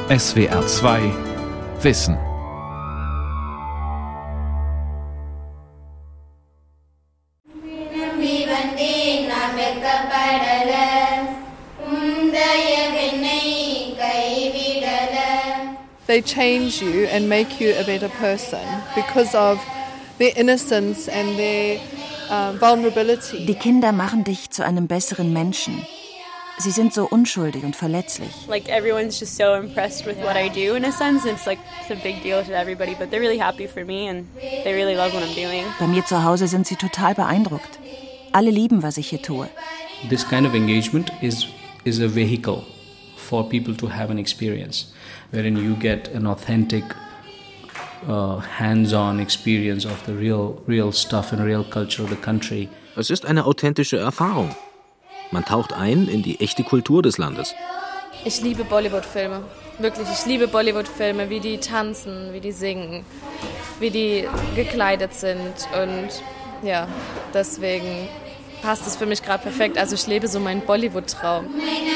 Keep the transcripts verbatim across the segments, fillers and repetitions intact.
S W R zwei Wissen. They change you and make you a better person because of their innocence and their uh, vulnerability. Die Kinder machen dich zu einem besseren Menschen. Sie sind so unschuldig und verletzlich. Like everyone's just so impressed with what I do in a sense. It's like it's a big deal to everybody, but they're really happy for me and they really love what I'm doing. Bei mir zu Hause sind sie total beeindruckt. Alle lieben, was ich hier tue. This kind of engagement is is a vehicle for people to have an experience wherein you get an authentic uh, hands-on experience of the real real stuff and real culture of the country. Es ist eine authentische Erfahrung. Man taucht ein in die echte Kultur des Landes. Ich liebe Bollywood-Filme. Wirklich, ich liebe Bollywood-Filme, wie die tanzen, wie die singen, wie die gekleidet sind. Und ja, deswegen passt es für mich gerade perfekt. Also ich lebe so meinen Bollywood-Traum.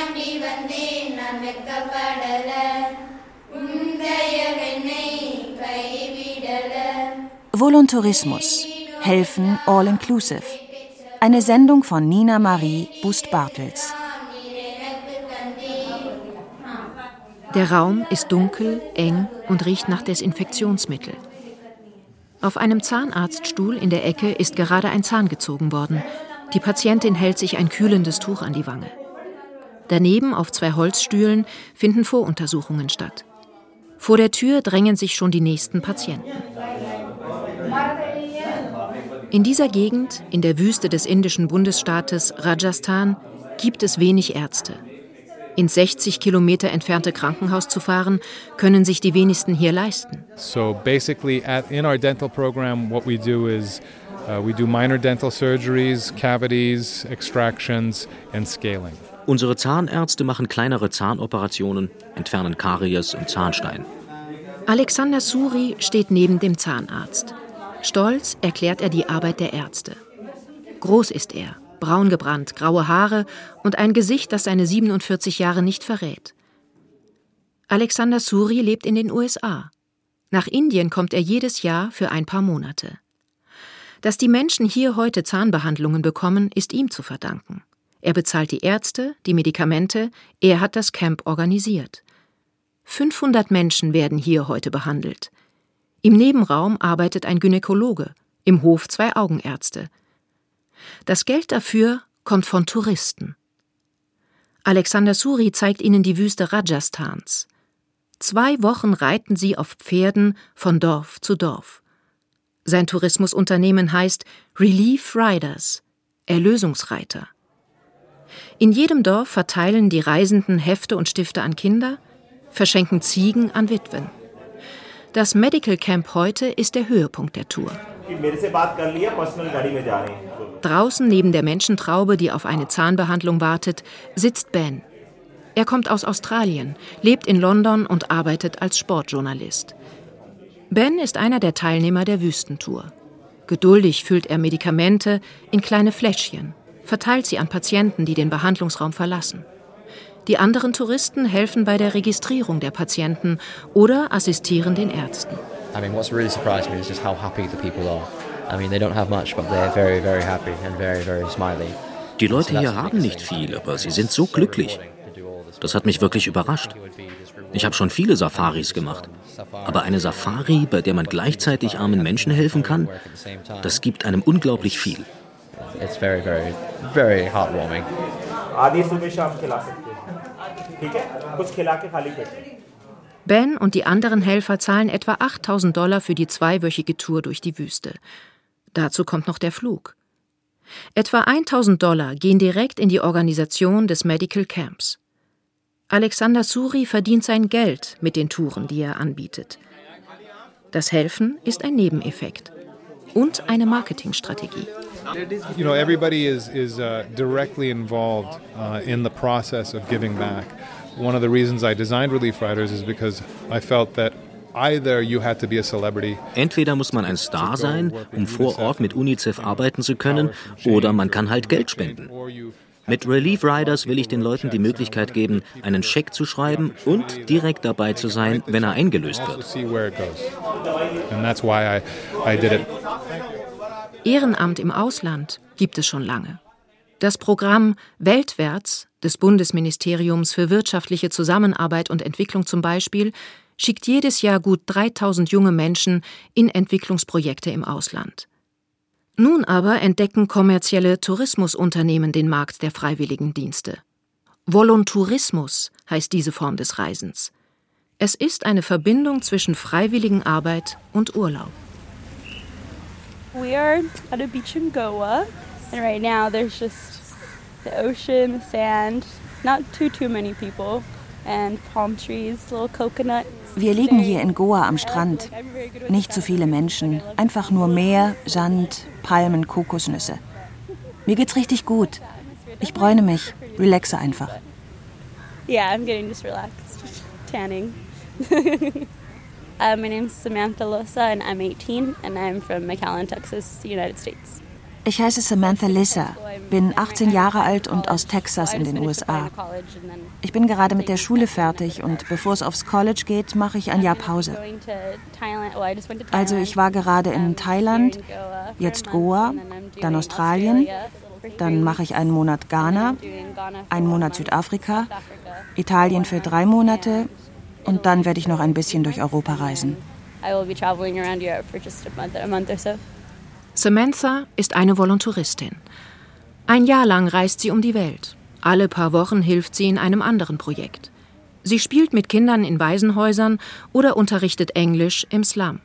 Volontarismus. Helfen all-inclusive. Eine Sendung von Nina Marie Bust-Bartels. Der Raum ist dunkel, eng und riecht nach Desinfektionsmittel. Auf einem Zahnarztstuhl in der Ecke ist gerade ein Zahn gezogen worden. Die Patientin hält sich ein kühlendes Tuch an die Wange. Daneben auf zwei Holzstühlen finden Voruntersuchungen statt. Vor der Tür drängen sich schon die nächsten Patienten. In dieser Gegend, in der Wüste des indischen Bundesstaates Rajasthan, gibt es wenig Ärzte. Ins sechzig Kilometer entfernte Krankenhaus zu fahren, können sich die wenigsten hier leisten. So basically at, in our dental program what we do is uh, we do minor dental surgeries, cavities, extractions and scaling. Unsere Zahnärzte machen kleinere Zahnoperationen, entfernen Karies und Zahnstein. Alexander Suri steht neben dem Zahnarzt. Stolz erklärt er die Arbeit der Ärzte. Groß ist er, braun gebrannt, graue Haare und ein Gesicht, das seine siebenundvierzig Jahre nicht verrät. Alexander Suri lebt in den U S A. Nach Indien kommt er jedes Jahr für ein paar Monate. Dass die Menschen hier heute Zahnbehandlungen bekommen, ist ihm zu verdanken. Er bezahlt die Ärzte, die Medikamente, er hat das Camp organisiert. fünfhundert Menschen werden hier heute behandelt. Im Nebenraum arbeitet ein Gynäkologe, im Hof zwei Augenärzte. Das Geld dafür kommt von Touristen. Alexander Suri zeigt ihnen die Wüste Rajasthans. Zwei Wochen reiten sie auf Pferden von Dorf zu Dorf. Sein Tourismusunternehmen heißt Relief Riders, Erlösungsreiter. In jedem Dorf verteilen die Reisenden Hefte und Stifte an Kinder, verschenken Ziegen an Witwen. Das Medical Camp heute ist der Höhepunkt der Tour. Draußen neben der Menschentraube, die auf eine Zahnbehandlung wartet, sitzt Ben. Er kommt aus Australien, lebt in London und arbeitet als Sportjournalist. Ben ist einer der Teilnehmer der Wüstentour. Geduldig füllt er Medikamente in kleine Fläschchen, verteilt sie an Patienten, die den Behandlungsraum verlassen. Die anderen Touristen helfen bei der Registrierung der Patienten oder assistieren den Ärzten. I mean, what's really surprised me is just how happy the people are. I mean, they don't have much, but they're very, very happy and very, very smiley. Die Leute hier haben nicht viel, aber sie sind so glücklich. Das hat mich wirklich überrascht. Ich habe schon viele Safaris gemacht. Aber eine Safari, bei der man gleichzeitig armen Menschen helfen kann, das gibt einem unglaublich viel. It's very, very, very heartwarming. Ben und die anderen Helfer zahlen etwa achttausend Dollar für die zweiwöchige Tour durch die Wüste. Dazu kommt noch der Flug. Etwa eintausend Dollar gehen direkt in die Organisation des Medical Camps. Alexander Suri verdient sein Geld mit den Touren, die er anbietet. Das Helfen ist ein Nebeneffekt und eine Marketingstrategie. You know, everybody is is uh, directly involved uh, in the process of giving back. One of the reasons I designed Relief Riders is because I felt that either you had to be a celebrity. Entweder muss man ein Star sein, um vor Ort mit UNICEF arbeiten zu können, oder man kann halt Geld spenden. Mit Relief Riders will ich den Leuten die Möglichkeit geben, einen Scheck zu schreiben und direkt dabei zu sein, wenn er eingelöst wird. Ehrenamt im Ausland gibt es schon lange. Das Programm Weltwärts des Bundesministeriums für wirtschaftliche Zusammenarbeit und Entwicklung zum Beispiel schickt jedes Jahr gut dreitausend junge Menschen in Entwicklungsprojekte im Ausland. Nun aber entdecken kommerzielle Tourismusunternehmen den Markt der Freiwilligendienste. Volontourismus heißt diese Form des Reisens. Es ist eine Verbindung zwischen Freiwilligenarbeit und Urlaub. We are at a beach in Goa, and right now there's just the ocean, the sand, not too too many people, and palm trees, little coconuts. Wir liegen hier in Goa am Strand. Nicht zu viele Menschen, einfach nur Meer, Sand, Palmen, Kokosnüsse. Mir geht's richtig gut. Ich bräune mich, relaxe einfach. Yeah, I'm getting just relaxed, tanning. uh, my name's Samantha Losa and I'm eighteen and I'm from McAllen, Texas, United States. Ich heiße Samantha Lissa, bin achtzehn Jahre alt und aus Texas in den U S A. Ich bin gerade mit der Schule fertig und bevor es aufs College geht, mache ich ein Jahr Pause. Also ich war gerade in Thailand, jetzt Goa, dann Australien, dann mache ich einen Monat Ghana, einen Monat Südafrika, Italien für drei Monate und dann werde ich noch ein bisschen durch Europa reisen. Samantha ist eine Volontouristin. Ein Jahr lang reist sie um die Welt. Alle paar Wochen hilft sie in einem anderen Projekt. Sie spielt mit Kindern in Waisenhäusern oder unterrichtet Englisch im Slum.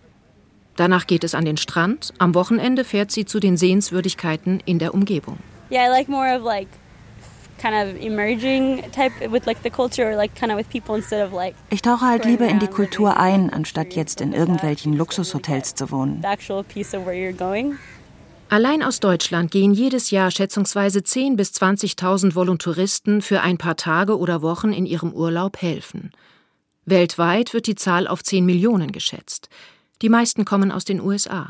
Danach geht es an den Strand. Am Wochenende fährt sie zu den Sehenswürdigkeiten in der Umgebung. Yeah, I like more of like kind of emerging type with like the culture or like kind of with people instead of like. Ich tauche halt lieber in die Kultur ein, anstatt jetzt in irgendwelchen Luxushotels zu wohnen. The actual piece of where you're going. Allein aus Deutschland gehen jedes Jahr schätzungsweise zehntausend bis zwanzigtausend Volontouristen für ein paar Tage oder Wochen in ihrem Urlaub helfen. Weltweit wird die Zahl auf zehn Millionen geschätzt. Die meisten kommen aus den U S A.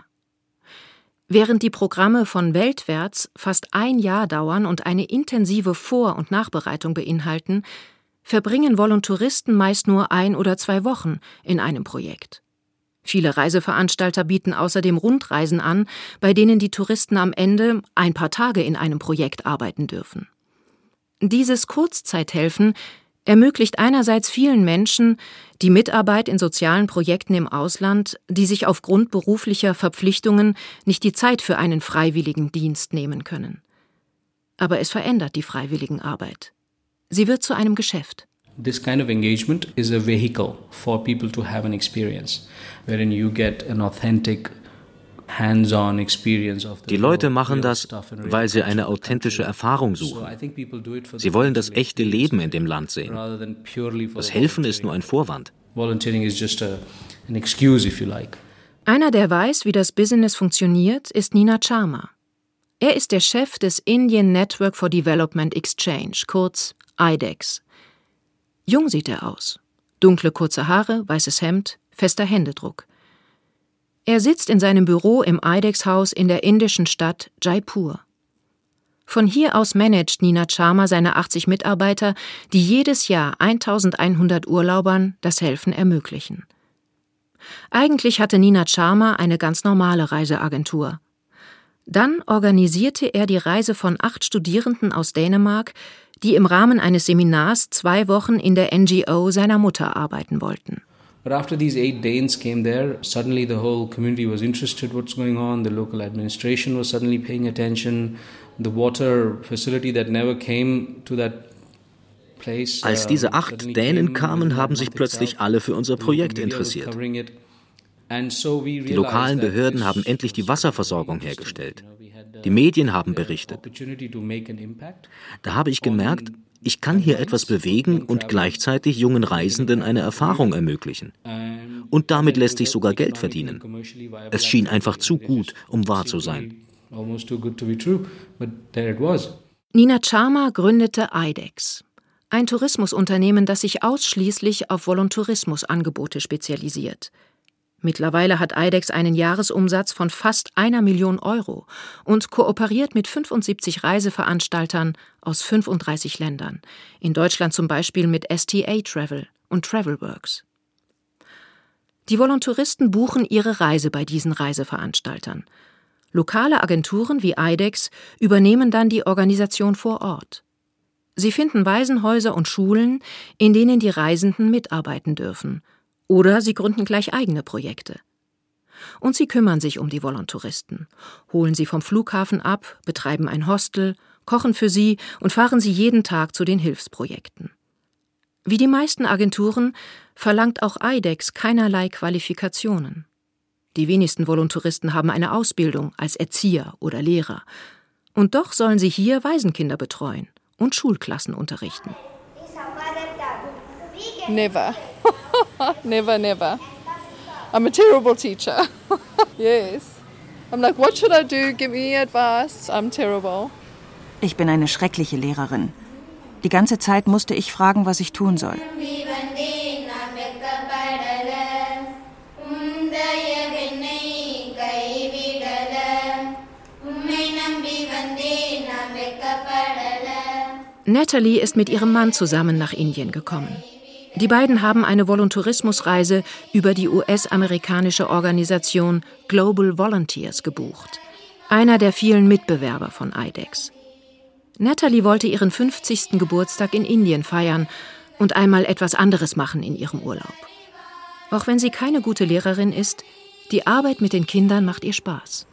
Während die Programme von Weltwärts fast ein Jahr dauern und eine intensive Vor- und Nachbereitung beinhalten, verbringen Volontouristen meist nur ein oder zwei Wochen in einem Projekt. Viele Reiseveranstalter bieten außerdem Rundreisen an, bei denen die Touristen am Ende ein paar Tage in einem Projekt arbeiten dürfen. Dieses Kurzzeithelfen ermöglicht einerseits vielen Menschen die Mitarbeit in sozialen Projekten im Ausland, die sich aufgrund beruflicher Verpflichtungen nicht die Zeit für einen freiwilligen Dienst nehmen können. Aber es verändert die Freiwilligenarbeit. Sie wird zu einem Geschäft. This kind of engagement is a vehicle for people to have an experience, wherein you get an authentic hands-on experience of the. Die Leute machen das, weil sie eine authentische Erfahrung suchen. Sie wollen das echte Leben in dem Land sehen. Das Helfen ist nur ein Vorwand. Volunteering is just a, an excuse, if you like. Einer, der weiß, wie das Business funktioniert, ist Nina Sharma. Er ist der Chef des Indian Network for Development Exchange, kurz I D E X. Jung sieht er aus. Dunkle kurze Haare, weißes Hemd, fester Händedruck. Er sitzt in seinem Büro im I D E X-Haus in der indischen Stadt Jaipur. Von hier aus managt Nina Sharma seine achtzig Mitarbeiter, die jedes Jahr eintausendeinhundert Urlaubern das Helfen ermöglichen. Eigentlich hatte Nina Sharma eine ganz normale Reiseagentur. Dann organisierte er die Reise von acht Studierenden aus Dänemark, die im Rahmen eines Seminars zwei Wochen in der N G O seiner Mutter arbeiten wollten. But after these eight Danes came there, suddenly the whole community was interested in what's going on. The local administration was suddenly paying attention. The water facility that never came to that place. Als diese acht Dänen kamen, haben sich plötzlich alle für unser Projekt interessiert. Die lokalen Behörden haben endlich die Wasserversorgung hergestellt. Die Medien haben berichtet. Da habe ich gemerkt, ich kann hier etwas bewegen und gleichzeitig jungen Reisenden eine Erfahrung ermöglichen. Und damit lässt sich sogar Geld verdienen. Es schien einfach zu gut, um wahr zu sein. Nina Sharma gründete I D E X, ein Tourismusunternehmen, das sich ausschließlich auf Volontourismusangebote spezialisiert. Mittlerweile hat IDEX einen Jahresumsatz von fast einer Million Euro und kooperiert mit fünfundsiebzig Reiseveranstaltern aus fünfunddreißig Ländern, in Deutschland zum Beispiel mit S T A Travel und Travelworks. Die Volontouristen buchen ihre Reise bei diesen Reiseveranstaltern. Lokale Agenturen wie IDEX übernehmen dann die Organisation vor Ort. Sie finden Waisenhäuser und Schulen, in denen die Reisenden mitarbeiten dürfen. Oder sie gründen gleich eigene Projekte. Und sie kümmern sich um die Volontouristen, holen sie vom Flughafen ab, betreiben ein Hostel, kochen für sie und fahren sie jeden Tag zu den Hilfsprojekten. Wie die meisten Agenturen verlangt auch IDEX keinerlei Qualifikationen. Die wenigsten Volontouristen haben eine Ausbildung als Erzieher oder Lehrer. Und doch sollen sie hier Waisenkinder betreuen und Schulklassen unterrichten. Never. never, never. I'm a terrible teacher. Yes. I'm like, what should I do? Give me advice. I'm terrible. Ich bin eine schreckliche Lehrerin. Die ganze Zeit musste ich fragen, was ich tun soll. Natalie ist mit ihrem Mann zusammen nach Indien gekommen. Die beiden haben eine Volontourismusreise über die U S-amerikanische Organisation Global Volunteers gebucht, einer der vielen Mitbewerber von IDEX. Natalie wollte ihren fünfzigsten Geburtstag in Indien feiern und einmal etwas anderes machen in ihrem Urlaub. Auch wenn sie keine gute Lehrerin ist, die Arbeit mit den Kindern macht ihr Spaß.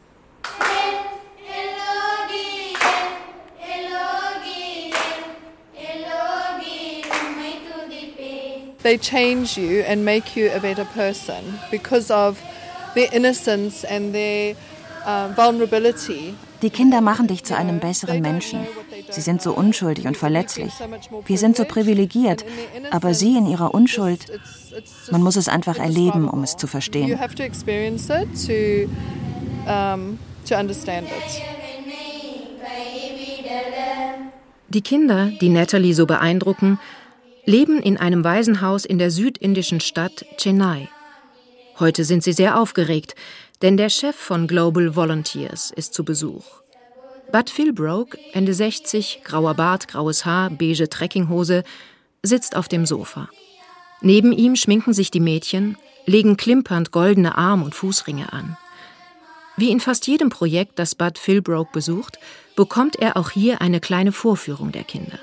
They change you and make you a better person because of their innocence and their uh, vulnerability. Die Kinder machen dich zu einem besseren Menschen. Sie sind so unschuldig und verletzlich. Wir sind so privilegiert, aber sie in ihrer Unschuld, man muss es einfach erleben, um es zu verstehen. You have to experience it to, um, to understand it. Die Kinder, die Natalie so beeindrucken, leben in einem Waisenhaus in der südindischen Stadt Chennai. Heute sind sie sehr aufgeregt, denn der Chef von Global Volunteers ist zu Besuch. Bud Philbrook, Ende sechzig, grauer Bart, graues Haar, beige Trekkinghose, sitzt auf dem Sofa. Neben ihm schminken sich die Mädchen, legen klimpernd goldene Arm- und Fußringe an. Wie in fast jedem Projekt, das Bud Philbrook besucht, bekommt er auch hier eine kleine Vorführung der Kinder.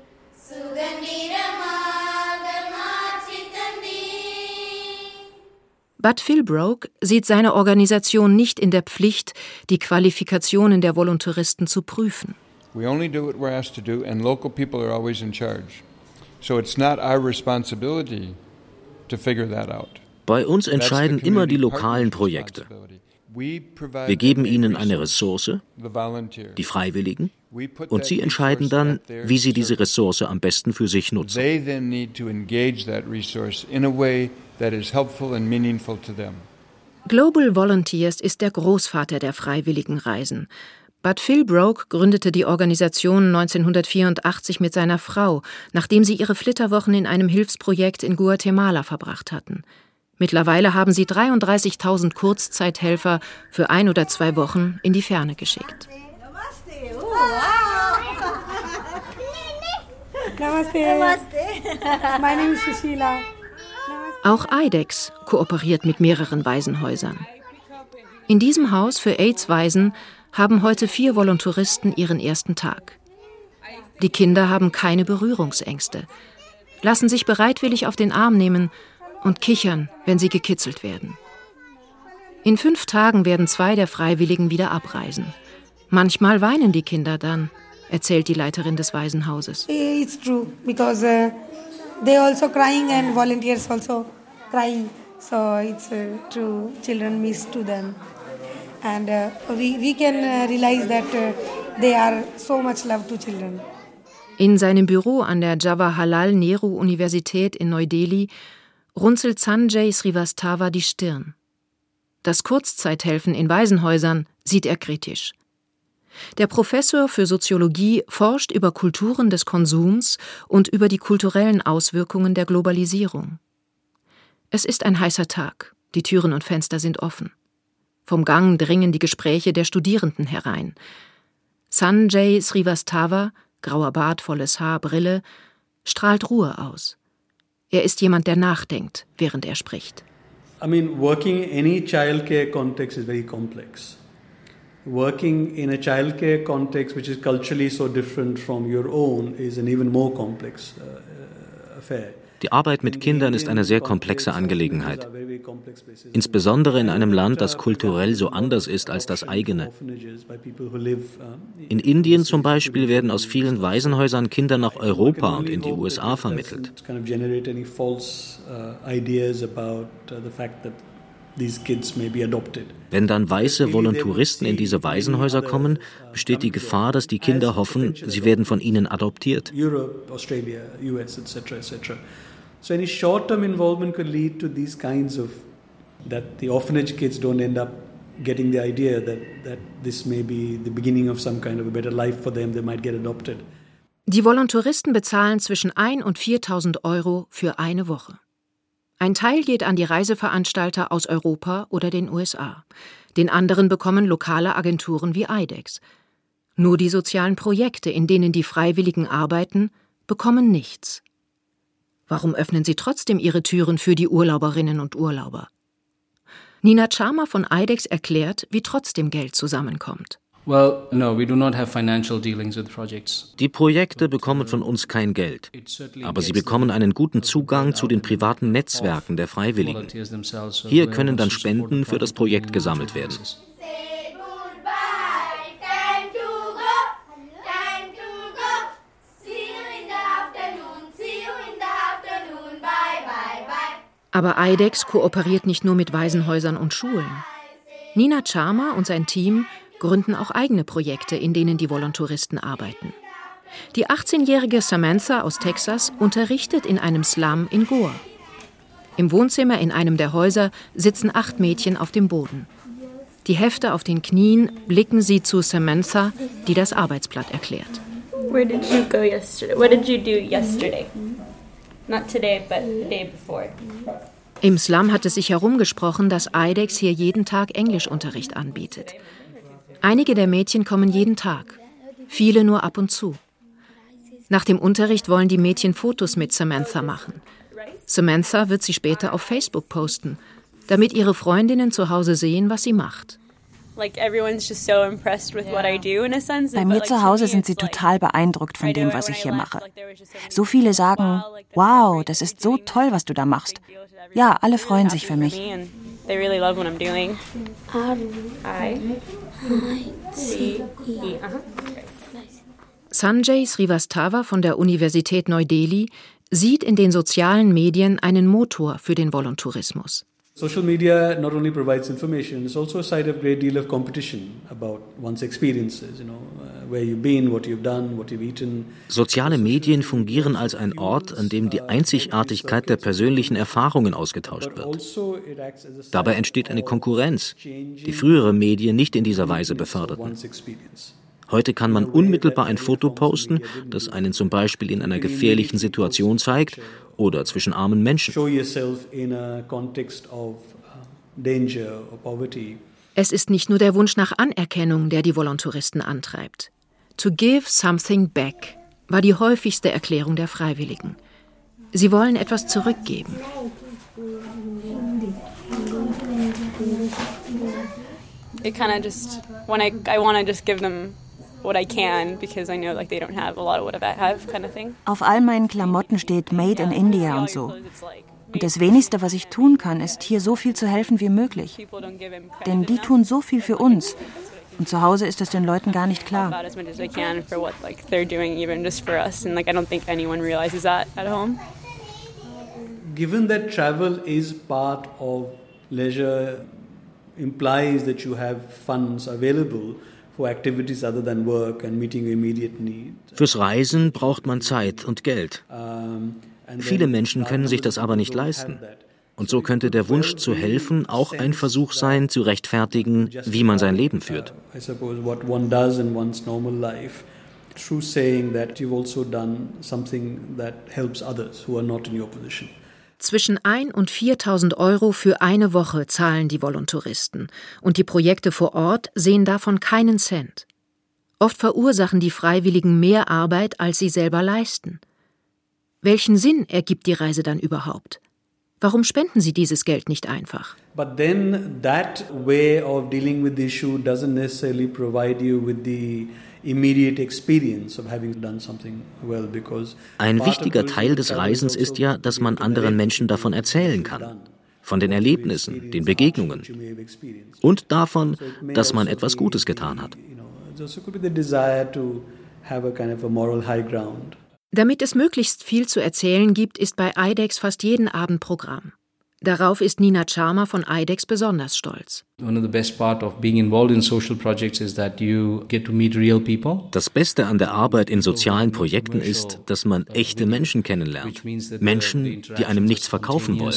Bud Philbrook sieht seine Organisation nicht in der Pflicht, die Qualifikationen der Volontouristen zu prüfen. We only do what we're asked to do, and local people are always in charge. So it's not our responsibility to figure that out. Bei uns entscheiden immer die lokalen Projekte. Wir geben ihnen eine Ressource, die Freiwilligen, und sie entscheiden dann, wie sie diese Ressource am besten für sich nutzen. Global Volunteers ist der Großvater der freiwilligen Reisen. Bud Philbrook gründete die Organisation neunzehnhundertvierundachtzig mit seiner Frau, nachdem sie ihre Flitterwochen in einem Hilfsprojekt in Guatemala verbracht hatten. Mittlerweile haben sie dreiunddreißigtausend Kurzzeithelfer für ein oder zwei Wochen in die Ferne geschickt. Namaste. Namaste. My name is Sushila. Auch IDEX kooperiert mit mehreren Waisenhäusern. In diesem Haus für AIDS-Waisen haben heute vier Volontouristen ihren ersten Tag. Die Kinder haben keine Berührungsängste, lassen sich bereitwillig auf den Arm nehmen und kichern, wenn sie gekitzelt werden. In fünf Tagen werden zwei der Freiwilligen wieder abreisen. Manchmal weinen die Kinder dann, erzählt die Leiterin des Waisenhauses. It's true, because uh, they also crying and volunteers also crying. So it's uh, true, children miss to them. And uh, we, we can uh, realize that uh, they are so much love to children. In seinem Büro an der Jawaharlal Nehru Universität in Neu-Delhi runzelt Sanjay Srivastava die Stirn. Das Kurzzeithelfen in Waisenhäusern sieht er kritisch. Der Professor für Soziologie forscht über Kulturen des Konsums und über die kulturellen Auswirkungen der Globalisierung. Es ist ein heißer Tag. Die Türen und Fenster sind offen. Vom Gang dringen die Gespräche der Studierenden herein. Sanjay Srivastava, grauer Bart, volles Haar, Brille, strahlt Ruhe aus. Er ist jemand, der nachdenkt, während er spricht. I mean, working in any childcare context is very complex. Working in a childcare context which is culturally so different from your own is an even more complex uh, affair. Die Arbeit mit Kindern ist eine sehr komplexe Angelegenheit. Insbesondere in einem Land, das kulturell so anders ist als das eigene. In Indien zum Beispiel werden aus vielen Waisenhäusern Kinder nach Europa und in die U S A vermittelt. Wenn dann weiße Volontouristen in diese Waisenhäuser kommen, besteht die Gefahr, dass die Kinder hoffen, sie werden von ihnen adoptiert. So any short-term involvement could lead to these kinds of, that the orphanage kids don't end up getting the idea that, that this may be the beginning of some kind of a better life for them, they might get adopted. Die Volontouristen bezahlen zwischen ein und viertausend Euro für eine Woche. Ein Teil geht an die Reiseveranstalter aus Europa oder den U S A. Den anderen bekommen lokale Agenturen wie I D E X. Nur die sozialen Projekte, in denen die Freiwilligen arbeiten, bekommen nichts. Warum öffnen sie trotzdem ihre Türen für die Urlauberinnen und Urlauber? Nina Sharma von I D E X erklärt, wie trotzdem Geld zusammenkommt. Well, no, we do not have financial dealings with projects. Die Projekte bekommen von uns kein Geld, aber sie bekommen einen guten Zugang zu den privaten Netzwerken der Freiwilligen. Hier können dann Spenden für das Projekt gesammelt werden. Aber I D E X kooperiert nicht nur mit Waisenhäusern und Schulen. Nina Sharma und sein Team gründen auch eigene Projekte, in denen die Volontouristen arbeiten. Die achtzehnjährige Samantha aus Texas unterrichtet in einem Slum in Goa. Im Wohnzimmer in einem der Häuser sitzen acht Mädchen auf dem Boden. Die Hefte auf den Knien blicken sie zu Samantha, die das Arbeitsblatt erklärt. Where did you go yesterday? What did you do yesterday? Not today, but the day before. Im Slum hat es sich herumgesprochen, dass I D E X hier jeden Tag Englischunterricht anbietet. Einige der Mädchen kommen jeden Tag, viele nur ab und zu. Nach dem Unterricht wollen die Mädchen Fotos mit Samantha machen. Samantha wird sie später auf Facebook posten, damit ihre Freundinnen zu Hause sehen, was sie macht. Bei mir zu Hause sind sie total beeindruckt von dem, was ich hier mache. So viele sagen, wow, das ist so toll, was du da machst. Ja, alle freuen sich für mich. Sanjay Srivastava von der Universität Neu-Delhi sieht in den sozialen Medien einen Motor für den Volontourismus. Social media not only provides information, it's also a site of great deal of competition about one's experiences, you know, uh, where you've been, what you've done, what you've eaten. Soziale Medien fungieren als ein Ort, an dem die Einzigartigkeit der persönlichen Erfahrungen ausgetauscht wird. Dabei entsteht eine Konkurrenz, die frühere Medien nicht in dieser Weise beförderten. Heute kann man unmittelbar ein Foto posten, das einen zum Beispiel in einer gefährlichen Situation zeigt oder zwischen armen Menschen. Es ist nicht nur der Wunsch nach Anerkennung, der die Volontouristen antreibt. To give something back war die häufigste Erklärung der Freiwilligen. Sie wollen etwas zurückgeben. It kind of just when I I want to just give them what I can because I know like they don't have a lot of what I have kind of thing. Auf all meinen Klamotten steht Made in India und so. Und das Wenigste, was ich tun kann, ist, hier so viel zu helfen wie möglich. Denn die tun so viel für uns. Und zu Hause ist es den Leuten gar nicht klar. Given that travel is part of leisure implies that you have funds available for activities other than work and meeting your immediate needs. Fürs Reisen braucht man Zeit und Geld. Viele Menschen können sich das aber nicht leisten. Und so könnte der Wunsch zu helfen auch ein Versuch sein, zu rechtfertigen, wie man sein Leben führt. I suppose what one does in one's normal life through saying that you've also done something that helps others who are not in your position. Zwischen ein und viertausend Euro für eine Woche zahlen die Volontouristen, und die Projekte vor Ort sehen davon keinen Cent. Oft verursachen die Freiwilligen mehr Arbeit, als sie selber leisten. Welchen Sinn ergibt die Reise dann überhaupt? Warum spenden sie dieses Geld nicht einfach? But then that way of dealing with the issue doesn't necessarily provide you with the immediate experience of having done something well, because ein wichtiger Teil des Reisens ist ja, dass man anderen Menschen davon erzählen kann. Von den Erlebnissen, den Begegnungen und davon, dass man etwas Gutes getan hat. Damit es möglichst viel zu erzählen gibt, ist bei I D E X fast jeden Abend Programm. Darauf ist Nina Charma von I D E X besonders stolz. Das Beste an der Arbeit in sozialen Projekten ist, dass man echte Menschen kennenlernt. Menschen, die einem nichts verkaufen wollen.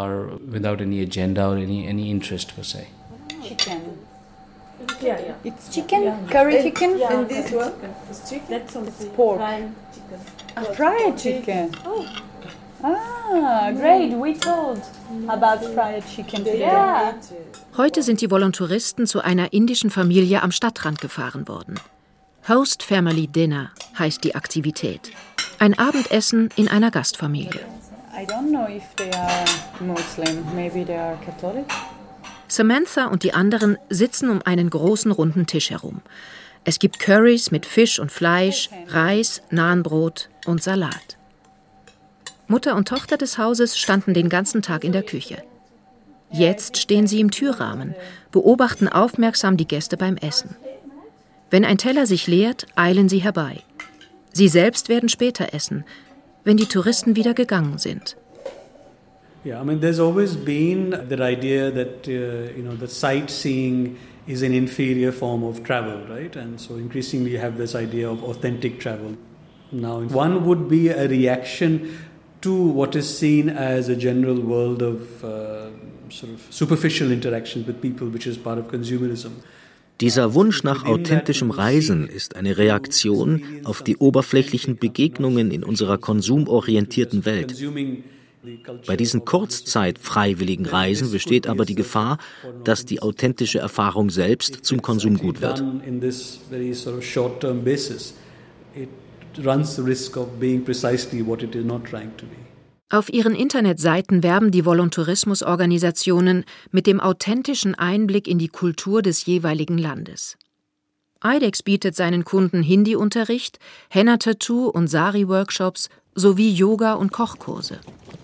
Chicken. Yeah, yeah. It's chicken, curry chicken. And this one is chicken. That's pork. A fried chicken. Oh. Ah, great. We told about fried chicken today. Yeah. Heute sind die Volontouristen zu einer indischen Familie am Stadtrand gefahren worden. Host Family Dinner heißt die Aktivität. Ein Abendessen in einer Gastfamilie. I don't know if they are Muslim. Maybe they are Catholic. Samantha und die anderen sitzen um einen großen runden Tisch herum. Es gibt Currys mit Fisch und Fleisch, Reis, Nahenbrot und Salat. Mutter und Tochter des Hauses standen den ganzen Tag in der Küche. Jetzt stehen sie im Türrahmen, beobachten aufmerksam die Gäste beim Essen. Wenn ein Teller sich leert, eilen sie herbei. Sie selbst werden später essen, wenn die Touristen wieder gegangen sind. Yeah, I mean, there's always been that idea that uh, you know the sightseeing is an inferior form of travel, right? And so increasingly you have this idea of authentic travel. Now, one would be a reaction to what is seen as a general world of uh, sort of superficial interaction with people, which is part of consumerism. Dieser Wunsch nach authentischem Reisen ist eine Reaktion auf die oberflächlichen Begegnungen in unserer konsumorientierten Welt. Bei diesen kurzzeit-freiwilligen Reisen besteht aber die Gefahr, dass die authentische Erfahrung selbst zum Konsumgut wird. Auf ihren Internetseiten werben die Volontourismusorganisationen mit dem authentischen Einblick in die Kultur des jeweiligen Landes. I D E X bietet seinen Kunden Hindi-Unterricht, Henna-Tattoo- und Sari-Workshops sowie Yoga- und Kochkurse.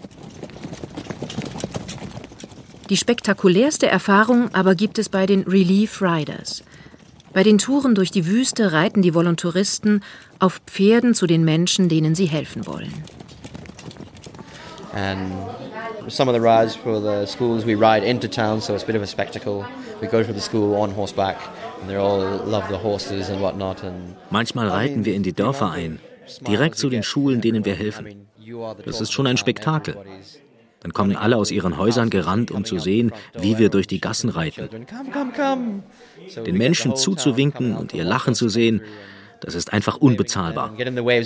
Die spektakulärste Erfahrung aber gibt es bei den Relief Riders. Bei den Touren durch die Wüste reiten die Volontouristen auf Pferden zu den Menschen, denen sie helfen wollen. And some of the rides for the schools, we ride into town, so it's a bit of a spectacle. We go to the school on horseback, and they all love the horses and whatnot. And manchmal reiten wir in die Dörfer ein, direkt zu den Schulen, denen wir helfen. Das ist schon ein Spektakel. Dann kommen alle aus ihren Häusern gerannt, um zu sehen, wie wir durch die Gassen reiten. Den Menschen zuzuwinken und ihr Lachen zu sehen, das ist einfach unbezahlbar.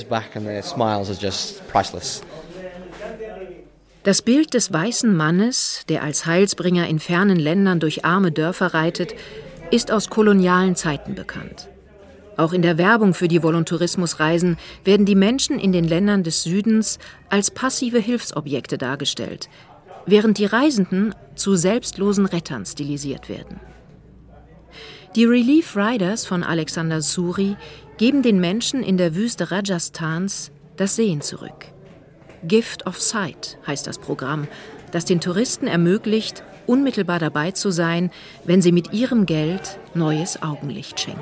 Das Bild des weißen Mannes, der als Heilsbringer in fernen Ländern durch arme Dörfer reitet, ist aus kolonialen Zeiten bekannt. Auch in der Werbung für die Volontourismusreisen werden die Menschen in den Ländern des Südens als passive Hilfsobjekte dargestellt, während die Reisenden zu selbstlosen Rettern stilisiert werden. Die Relief Riders von Alexander Suri geben den Menschen in der Wüste Rajasthans das Sehen zurück. Gift of Sight heißt das Programm, das den Touristen ermöglicht, unmittelbar dabei zu sein, wenn sie mit ihrem Geld neues Augenlicht schenken.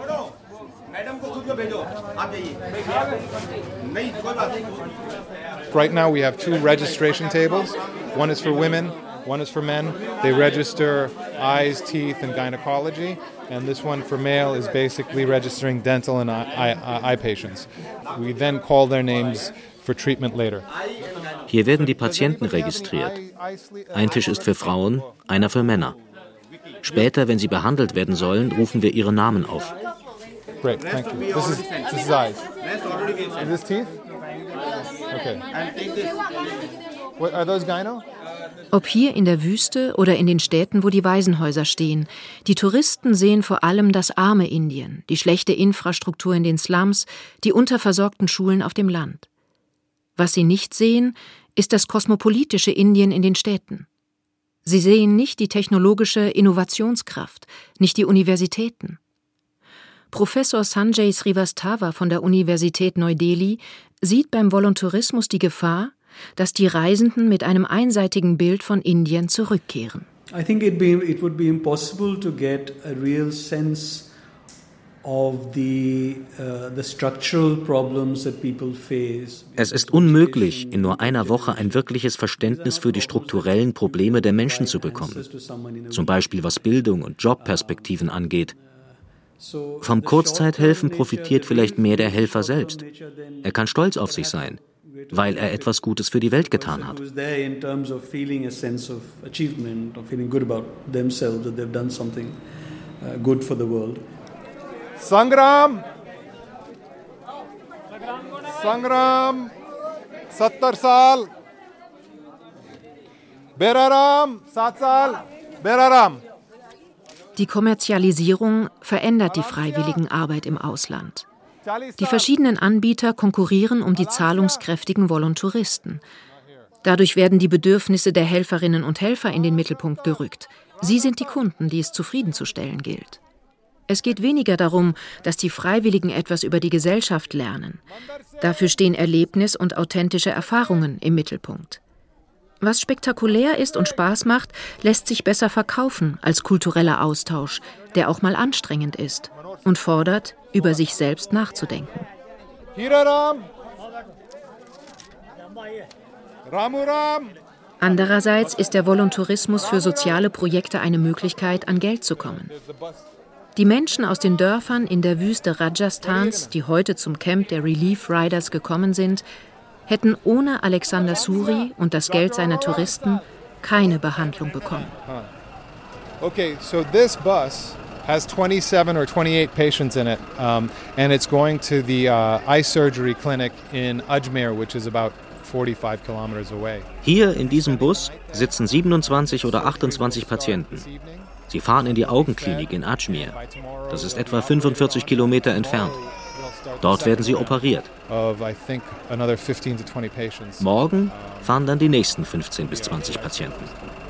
Right now we have two registration tables. One is for women, one is for men. They register eyes, teeth, and gynecology. And this one for male is basically registering dental and eye, eye, eye patients. We then call their names for treatment later. Hier werden die Patienten registriert. Ein Tisch ist für Frauen, einer für Männer. Später, wenn sie behandelt werden sollen, rufen wir ihre Namen auf. Great, thank you. This is, this is eyes. Is this teeth? Okay. What, are those gyno? Ob hier in der Wüste oder in den Städten, wo die Waisenhäuser stehen, die Touristen sehen vor allem das arme Indien, die schlechte Infrastruktur in den Slums, die unterversorgten Schulen auf dem Land. Was sie nicht sehen, ist das kosmopolitische Indien in den Städten. Sie sehen nicht die technologische Innovationskraft, nicht die Universitäten. Professor Sanjay Srivastava von der Universität Neu-Delhi sieht beim Voluntourismus die Gefahr, dass die Reisenden mit einem einseitigen Bild von Indien zurückkehren. I think it be it would be impossible to get a real sense of the uh, the structural problems that people face. Es ist unmöglich, in nur einer Woche ein wirkliches Verständnis für die strukturellen Probleme der Menschen zu bekommen. Zum Beispiel was Bildung und Jobperspektiven angeht. Vom Kurzzeithelfen profitiert vielleicht mehr der Helfer selbst. Er kann stolz auf sich sein, weil er etwas Gutes für die Welt getan hat. Sangram! Sangram! Sattar Saal! Beraram! Sat Saal! Beraram! Die Kommerzialisierung verändert die Freiwilligenarbeit im Ausland. Die verschiedenen Anbieter konkurrieren um die zahlungskräftigen Volontouristen. Dadurch werden die Bedürfnisse der Helferinnen und Helfer in den Mittelpunkt gerückt. Sie sind die Kunden, die es zufriedenzustellen gilt. Es geht weniger darum, dass die Freiwilligen etwas über die Gesellschaft lernen. Dafür stehen Erlebnis und authentische Erfahrungen im Mittelpunkt. Was spektakulär ist und Spaß macht, lässt sich besser verkaufen als kultureller Austausch, der auch mal anstrengend ist und fordert, über sich selbst nachzudenken. Andererseits ist der Voluntourismus für soziale Projekte eine Möglichkeit, an Geld zu kommen. Die Menschen aus den Dörfern in der Wüste Rajasthans, die heute zum Camp der Relief Riders gekommen sind, hätten ohne Alexander Suri und das Geld seiner Touristen keine Behandlung bekommen. Okay, so this bus has twenty-seven or twenty-eight patients in it, um, and it's going to the uh, eye surgery clinic in Ajmer, which is about forty-five kilometers away. Hier in diesem Bus sitzen siebenundzwanzig oder achtundzwanzig Patienten. Sie fahren in die Augenklinik in Ajmer. Das ist etwa fünfundvierzig Kilometer entfernt. Dort werden sie operiert. Morgen fahren dann die nächsten fünfzehn bis zwanzig Patienten.